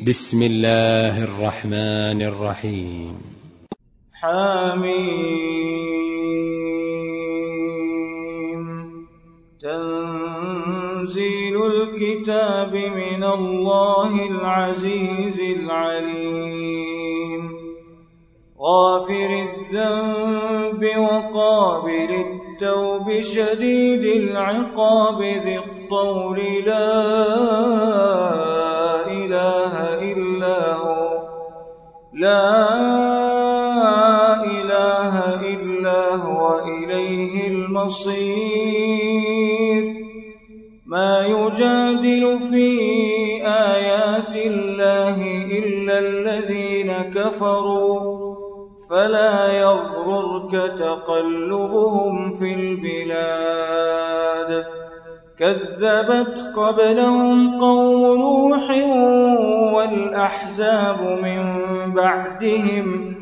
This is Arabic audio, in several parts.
بسم الله الرحمن الرحيم. حميم. تنزيل الكتاب من الله العزيز العليم. غافر الذنب وقابل التوب شديد العقاب ذي الطول لا إله إلا هو إليه المصير. ما يجادل في آيات الله إلا الذين كفروا فلا يغررك تقلبهم في البلاد. كذبت قبلهم قوم نوح والأحزاب من بعدهم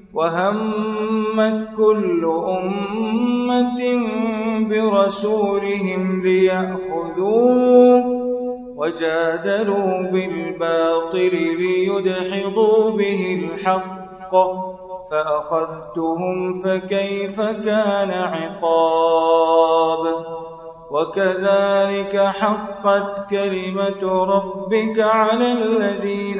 وهمت كل أمة برسولهم ليأخذوه وجادلوا بالباطل ليدحضوا به الحق فأخذتهم فكيف كان عقاب. وكذلك حقت كلمة ربك على الذين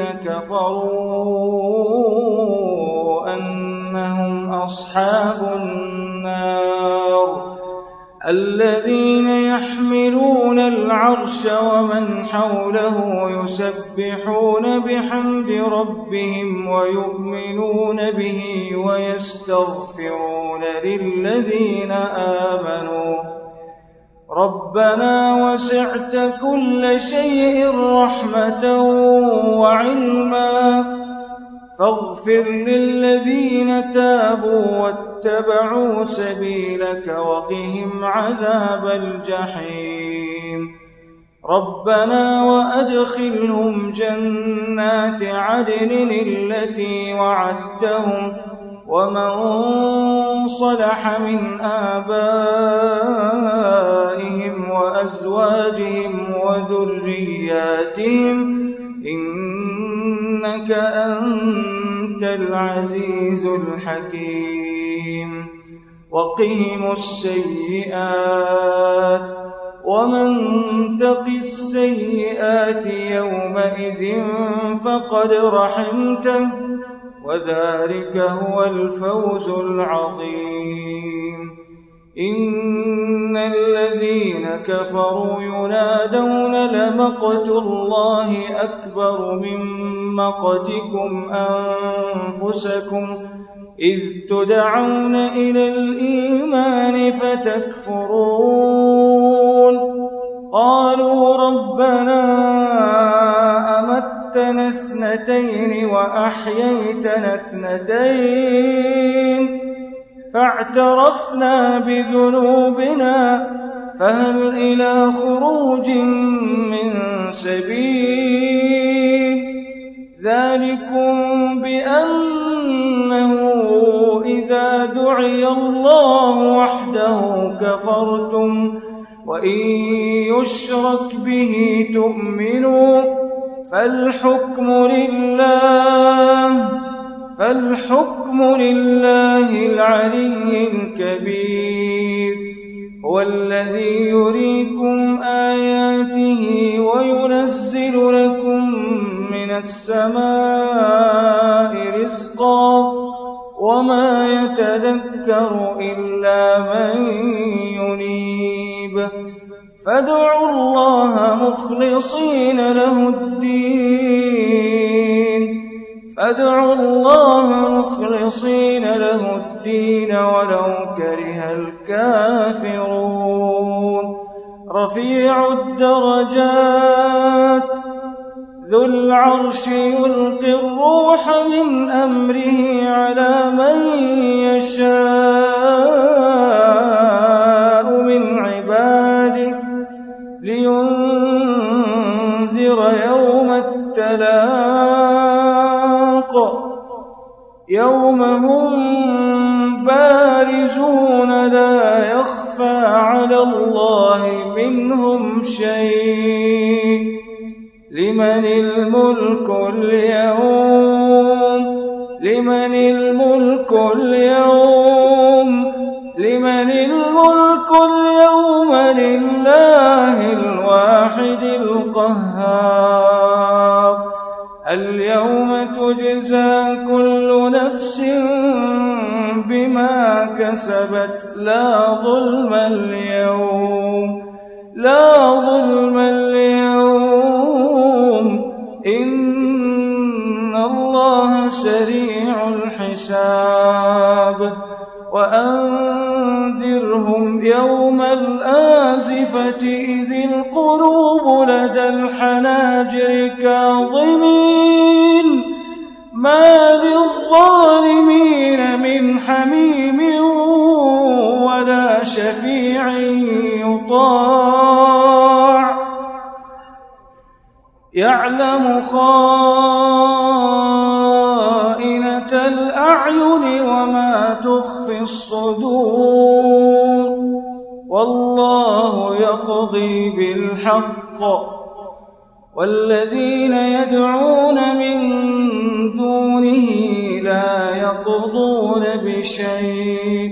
كفروا أنهم أصحاب النار. الذين يحملون العرش ومن حوله يسبحون بحمد ربهم ويؤمنون به ويستغفرون للذين آمنوا ربنا وسعت كل شيء رحمة وعلما فاغفر للذين تابوا واتبعوا سبيلك وقهم عذاب الجحيم. ربنا وأدخلهم جنات عدن التي وعدتهم ومن صلح من آبائهم وأزواجهم وذرياتهم إنك أنت العزيز الحكيم. وقهم السيئات ومن تق السيئات يومئذ فقد رحمته وذلك هو الفوز العظيم. إن الذين كفروا ينادون لمقت الله أكبر من مقتكم أنفسكم إذ تدعون إلى الإيمان فتكفرون. قالوا ربنا أمتنا اثنتين وأحييتنا اثنتين فاعترفنا بذنوبنا فهل إلى خروج من سبيل. ذلكم بأنه إذا دعي الله وحده كفرتم وإن يشرك به تؤمنوا فالحكم لله العلي الكبير. هو الذي يريكم آياته وينزل لكم من السماء رزقا وما يتذكر إلا من ينيب. فادعوا الله مخلصين له الدين ولو كره الكافرون. رفيع الدرجات ذو العرش يلقي الروح من أمره على من يشاء من عباده لينذر يوم التلاق يوم هم بارزون لا يخفى على الله منهم شيء لمن الملك اليوم لمن الملك اليوم لمن الملك اليوم لله الواحد القهار اليوم تجزى كل نفس بما كسبت لا ظلم اليوم إن الله سريع الحساب وأنذرهم يوم الآزفة إذ القلوب لدى الحناجر كاظمين ما للظالمين من حميم ولا شفيع يطاع يعلم خائنة الأعين وما تخفي الصدور والله يقضي بالحق والذين يدعون من دونه لا يقضون بشيء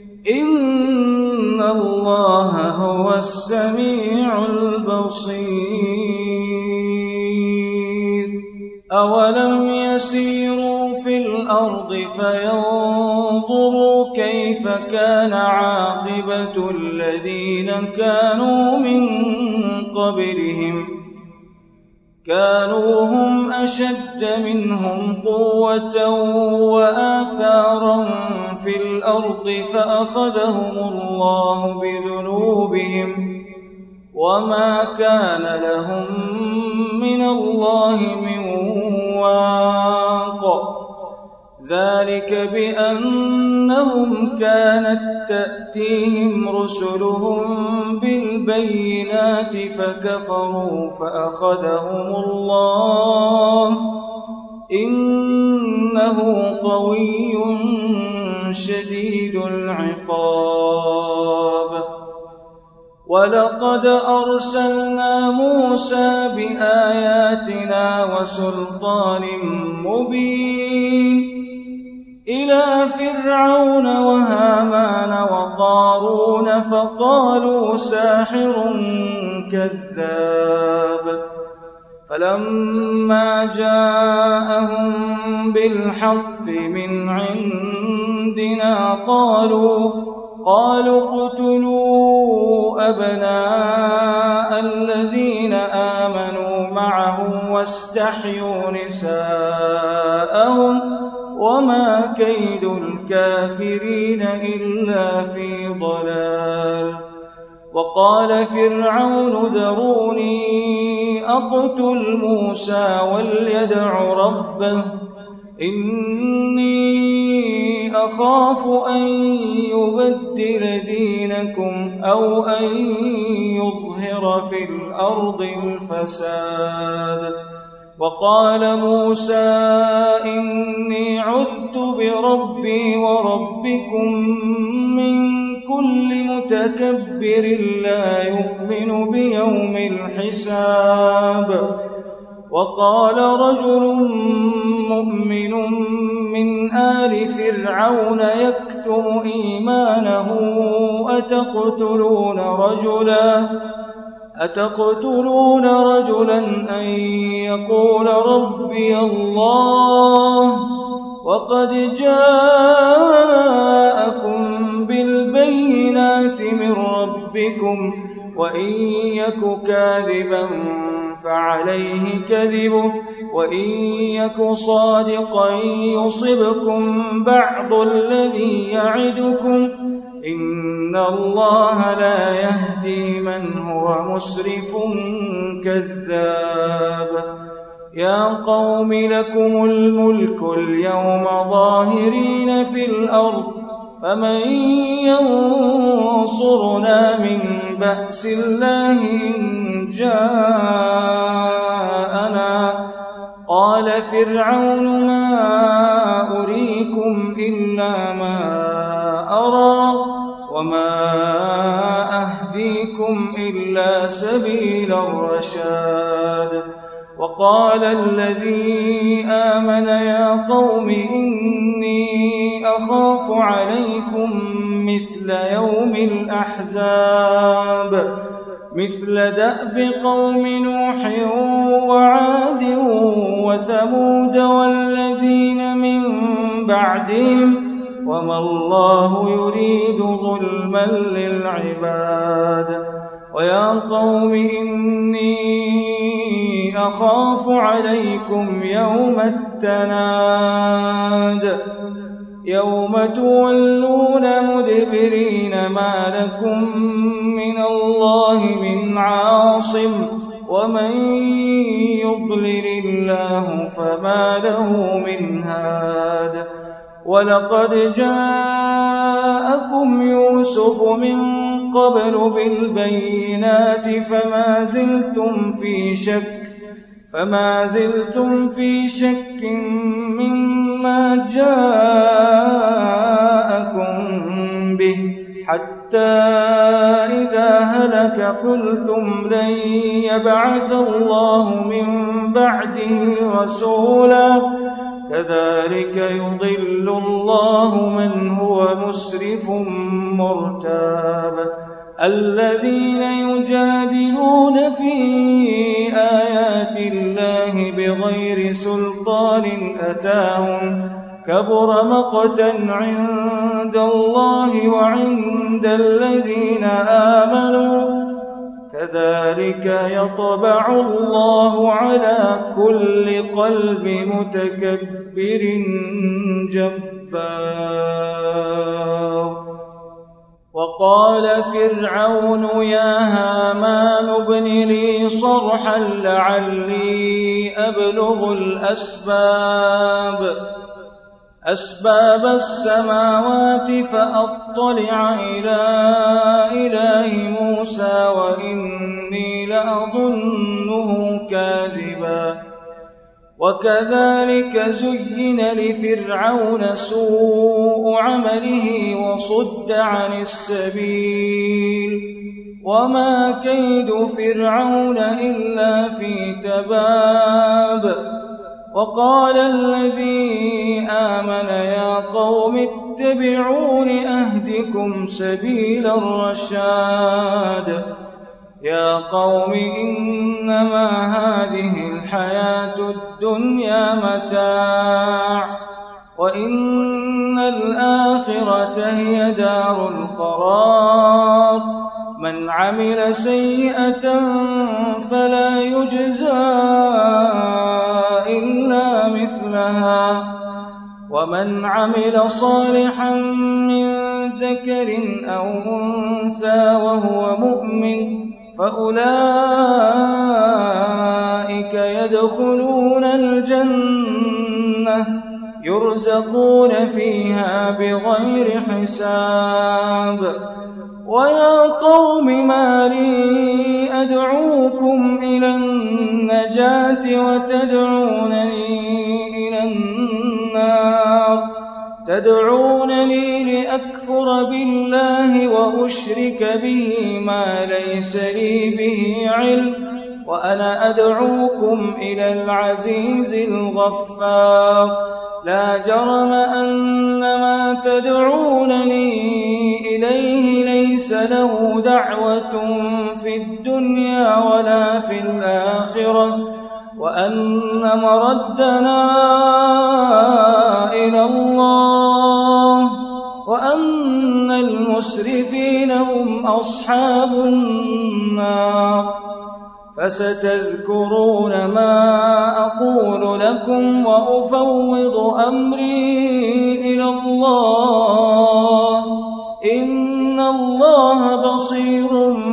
إن الله هو السميع البصير أولم يسيروا في الأرض فينظروا كيف كان عاقبة الذين كانوا من قبلهم كانوا هم أشد منهم قوة وآثارا في الأرض فأخذهم الله بذنوبهم وما كان لهم من الله من واق ذلك بأنهم كانت تأتيهم رسلهم بالبينات فكفروا فأخذهم الله إنه قوي شديد العقاب ولقد أرسلنا موسى بآياتنا وسلطان مبين إلى فرعون وهامان وقارون فقالوا ساحر كذاب فلما جاءهم بالحق من عندنا قالوا اقتلوا أبناء الذين آمنوا معه واستحيوا نساءهم وما كيد الكافرين إلا في ضلال وقال فرعون ذروني أقتل موسى وليدع ربه إني أخاف أن يبدل دينكم أو أن يظهر في الأرض الفساد وقال موسى إني عذت بربي وربكم من كل متكبر لا يؤمن بيوم الحساب وقال رجل مؤمن من آل فرعون يكتم إيمانه أتقتلون رجلا أن يقول ربي الله وقد جاءكم بالبينات من ربكم وإن يك كاذبا فعليه كذبه وإن يك صادقا يصبكم بعض الذي يعدكم إن الله لا يهدي من هو مسرف كذاب يا قوم لكم الملك اليوم ظاهرين في الأرض فمن ينصرنا من بأس الله إن جاءنا قال فرعون ما أريكم إلا ما أرى وما أهديكم إلا سبيل الرشاد وقال الذي آمن يا قوم إني أخاف عليكم مثل يوم الأحزاب مثل دأب قوم نوح وعاد وثمود والذين من بعدهم وما الله يريد ظلما للعباد ويا قوم إني أخاف عليكم يوم التناد يوم تولون مدبرين ما لكم من الله من عاصم ومن يضلل الله فما له من هاد ولقد جاءكم يوسف من قبل بالبينات فما زلتم في شك مما جاءكم به حتى إذا هلك قلتم لن يبعث الله من بعده رسولا كذلك يضل الله من هو مسرف مرتاب الذين يجادلون في آيات الله بغير سلطان أتاهم كبر مقتا عند الله وعند الذين آمنوا كذلك يطبع الله على كل قلب متكبر جبار وقال فرعون يا هامان ابن لي صرحا لعلي أبلغ أسباب السماوات فأطلع إلى إله موسى وإني لأظنه كاذبا وكذلك زين لفرعون سوء عمله وصد عن السبيل وما كيد فرعون إلا في تباب وقال الذي آمن يا قوم اتبعون أهدكم سبيل الرشاد يا قوم إنما هذه الحياة الدنيا متاع وإن الآخرة هي دار القرار من عمل سيئة فلا يجزى إلا مثلها ومن عمل صالحا من ذكر أو أنثى وهو مؤمن فأولئك يدخلون الجنة يرزقون فيها بغير حساب ويا قوم ما لي أدعوكم إلى النجاة وتدعونني إلى النار تدعونني لأكفر بالله وأشرك به ما ليس لي به علم وأنا أدعوكم إلى العزيز الغفار لا جرم أن ما تدعونني إليه ليس له دعوة في الدنيا ولا في الآخرة وأن مردنا إلى الله وأن المسرفين هم أصحاب النار فستذكرون ما أقول لكم وأفوض أمري إلى الله إن الله بصير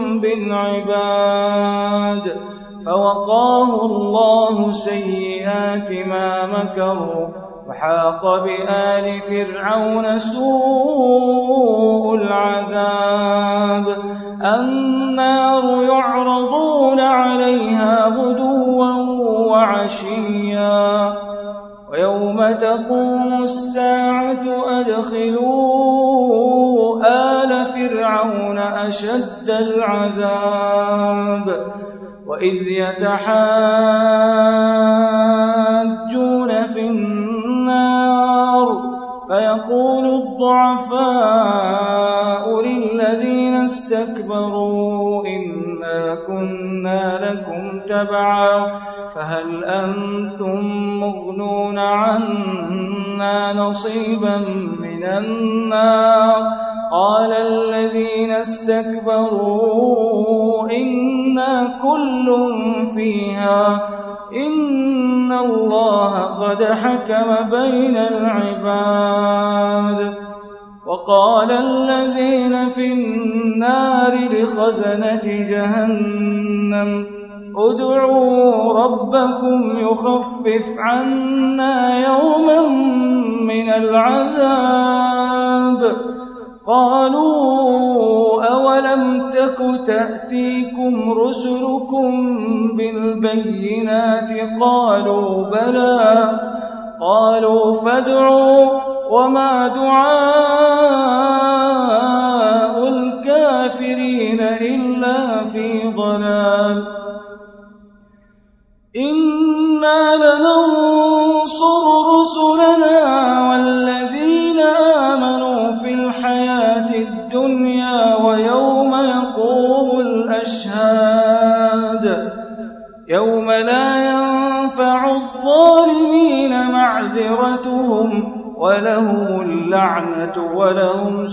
بالعباد فوقاه الله سيئات ما مكروا وحاق بآل فرعون سوء العذاب النار يعرضون عليها غدوا وعشيا ويوم تقوم الساعة أدخلوا آل فرعون أشد العذاب وإذ يتحاجون في النار فيقول الضعفاء للذين استكبروا إنا كنا لكم تبعا فهل أنتم مغنون عنا نصيبا من النار قال الذين استكبروا إنا كل فيها إن الله قد حكم بين العباد وقال الذين في النار لخزنة جهنم ادعوا ربكم يخفف عنا يوما من العذاب قالوا أولم تك تأتيكم رسلكم بالبينات قالوا بلى قالوا فادعوا وما دعاء الكافرين إلا في ضلال إنا لننصر رسلنا والذين آمنوا في الحياة الدنيا ويوم يقوم الأشهاد يوم لا ينفع الظالمين معذرتهم ولهم اللعنة ولهم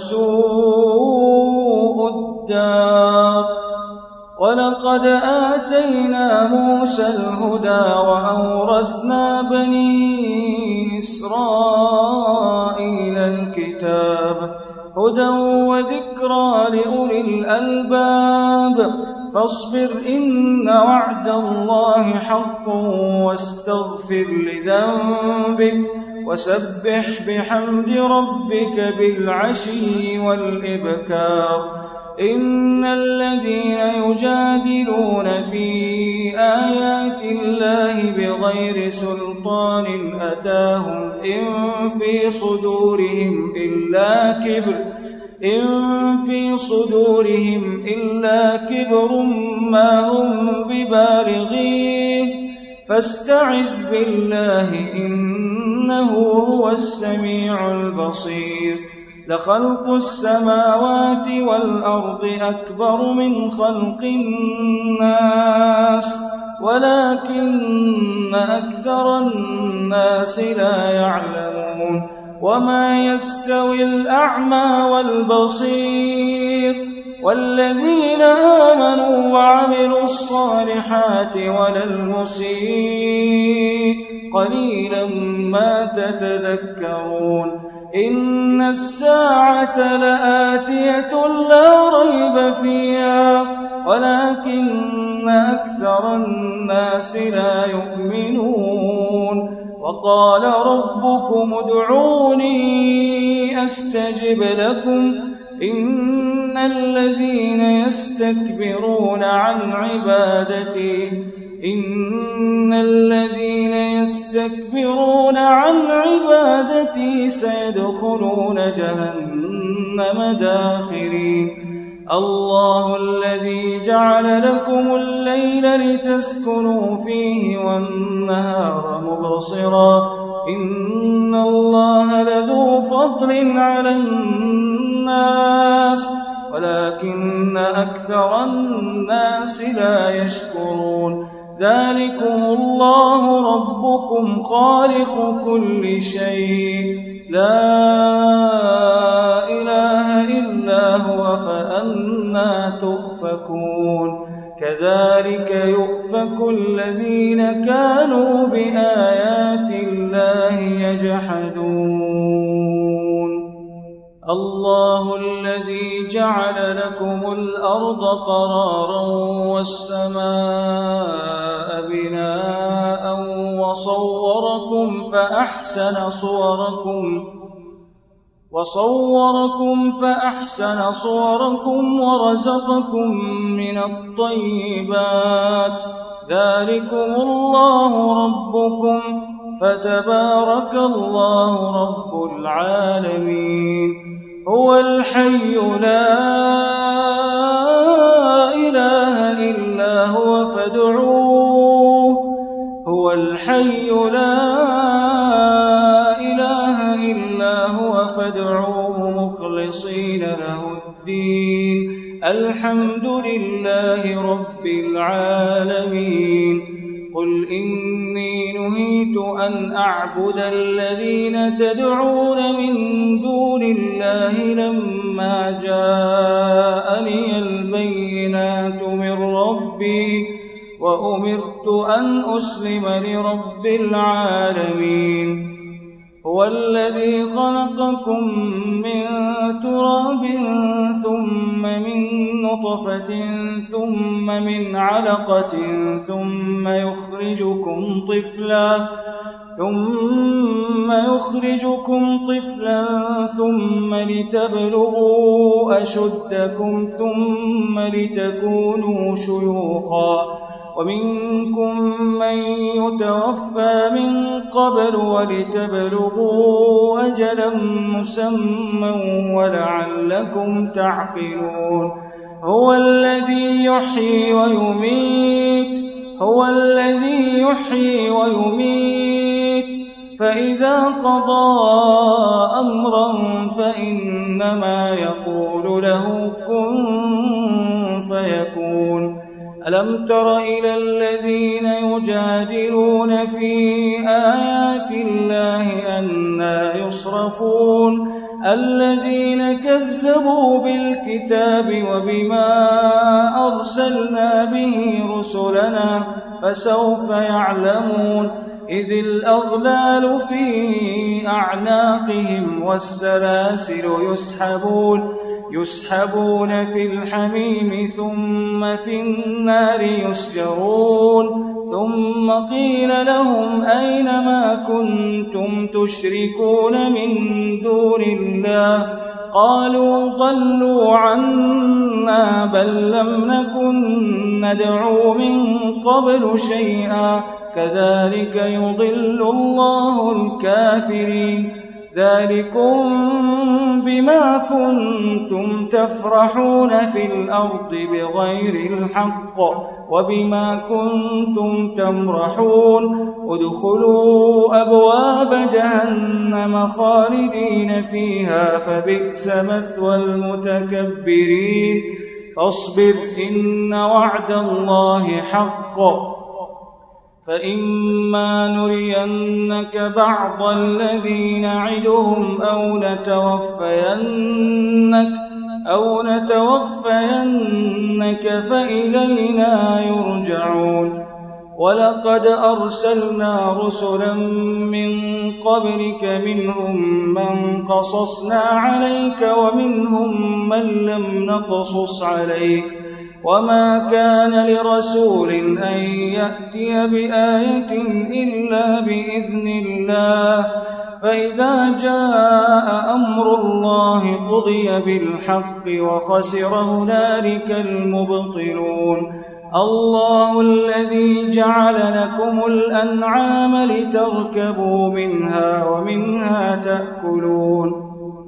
سوء الدار ولقد آتينا موسى الهدى وأورثنا بني إسرائيل الكتاب هدى وذكرى لأولي الألباب فاصبر إن وعد الله حق واستغفر لذنبك وسبح بحمد ربك بالعشي والإبكار إن الذين يجادلون في آيات الله بغير سلطان أتاهم إن في صدورهم إلا كبر ما هم ببالغيه فاستعذ بالله إنه هو السميع البصير لخلق السماوات والأرض أكبر من خلق الناس ولكن أكثر الناس لا يعلمون وما يستوي الأعمى والبصير والذين آمنوا وعملوا الصالحات ولا المسيء قليلا ما تتذكرون إن الساعة لآتية لا ريب فيها ولكن أكثر الناس لا يؤمنون وقال ربكم ادعوني أستجب لكم إن الذين يستكبرون عن عبادتي سيدخلون جهنم داخرين الله الذي جعل لكم الليل لتسكنوا فيه والنهار مبصرا إن الله لذو فضل على الناس ولكن أكثر الناس لا يشكرون ذلكم الله ربكم خالق كل شيء لا إله إلا هو فأنى تؤفكون كذلك يؤفك الذين كانوا بآيات الله يجحدون الله الذي جعل لكم الأرض قرارا والسماء بناء وصوركم فأحسن صوركم ورزقكم من الطيبات ذلكم الله ربكم فتبارك الله رب العالمين هو الحي لا إله إلا هو فادعوه الحي لا إله إلا هو فادعوه مخلصين له الدين الحمد لله رب العالمين قل إني نهيت أن أعبد الذين تدعون من دون الله لما جاءني البينات من ربي وأمرت أن أسلم لرب العالمين هو الذي خلقكم من تراب ثم من نطفة ثم من علقة ثم يخرجكم طفلا ثم لتبلغوا أشدكم ثم لتكونوا شيوخا ومنكم من يتوفى من قبل ولتبلغوا أجلا مسمى ولعلكم تعقلون هو الذي يحيي ويميت فإذا قضى أمرا فإنما يقول له كن فيكون ألم تر إلى الذين يجادلون في آيات الله أنى يصرفون الذين كذبوا بالكتاب وبما أرسلنا به رسلنا فسوف يعلمون إذ الأغلال في أعناقهم والسلاسل يسحبون في الحميم ثم في النار يسجرون ثم قيل لهم أين ما كنتم تشركون من دون الله قالوا ضلوا عنا بل لم نكن ندعو من قبل شيئا كذلك يضل الله الكافرين ذلكم بما كنتم تفرحون في الأرض بغير الحق وبما كنتم تمرحون ادخلوا أبواب جهنم خالدين فيها فبئس مثوى المتكبرين فاصبر إن وعد الله حق فإما نرينك بعض الذي نعدهم أو نتوفينك فإلينا يرجعون ولقد أرسلنا رسلا من قبلك منهم من قصصنا عليك ومنهم من لم نقصص عليك وما كان لرسول أن يأتي بآية إلا بإذن الله فإذا جاء أمر الله قضي بالحق وخسر هنالك المبطلون الله الذي جعل لكم الأنعام لتركبوا منها ومنها تأكلون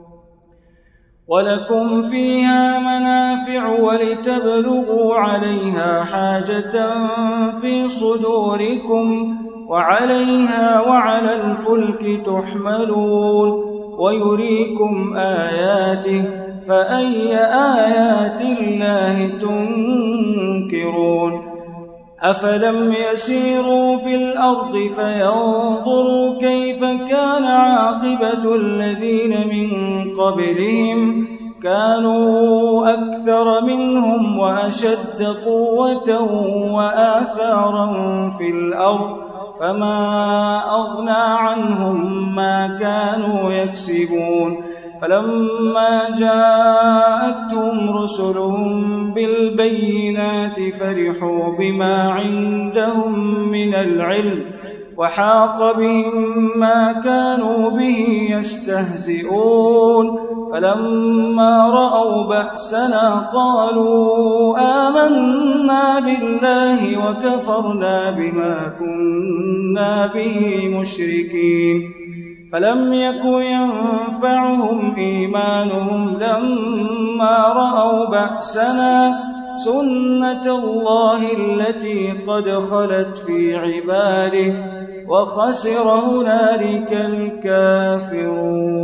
ولكم فيها منافع ولتبلغوا عليها حاجة في صدوركم وعليها وعلى الفلك تحملون ويريكم آياته فأي آيات الله تنكرون أفلم يسيروا في الأرض فينظروا كيف كان عاقبة الذين من قبلهم كانوا أكثر منهم وأشد قوة وآثارا في الأرض فما أغنى عنهم ما كانوا يكسبون فلما جاءتهم رسلهم بالبينات فرحوا بما عندهم من العلم وحاق بهم ما كانوا به يستهزئون فلما رأوا بأسنا قالوا آمنا بالله وكفرنا بما كنا به مشركين فلم يك ينفعهم إيمانهم لما رأوا بأسنا سنة الله التي قد خلت في عباده وخسر هنالك الكافرون.